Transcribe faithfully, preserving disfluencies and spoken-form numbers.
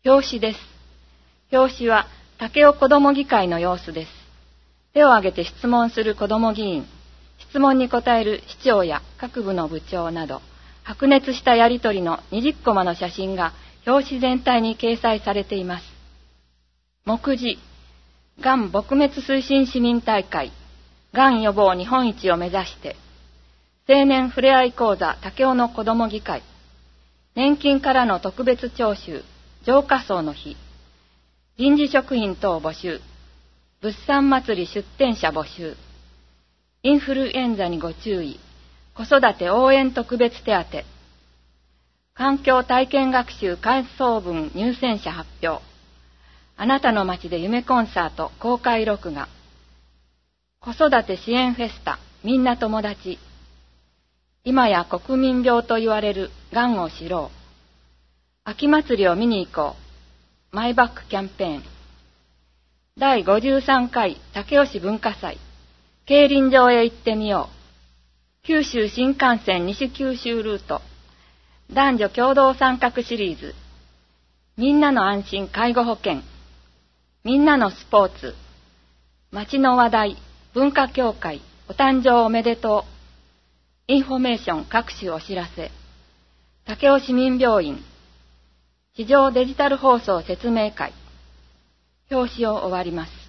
表紙です。表紙は武雄子ども議会の様子です。手を挙げて質問する子ども議員、質問に答える市長や各部の部長など、白熱したやりとりのにじゅっコマの写真が表紙全体に掲載されています。目次、がん撲滅推進市民大会、がん予防日本一を目指して、青年ふれあい講座武雄の子ども議会、年金からの特別徴収、浄化層の日、臨時職員等募集、物産祭り出展者募集、インフルエンザにご注意、子育て応援特別手当、環境体験学習感想文入選者発表、あなたの街で夢コンサート公開録画、子育て支援フェスタみんな友達、今や国民病と言われるがんを知ろう、秋祭りを見に行こう、マイバックキャンペーン、だいごじゅうさんかい武雄市文化祭、競輪場へ行ってみよう、九州新幹線西九州ルート、男女共同参画シリーズ、みんなの安心介護保険、みんなのスポーツ、町の話題、文化協会、お誕生おめでとう、インフォメーション各種お知らせ、武雄市民病院、地上デジタル放送説明会、表紙を終わります。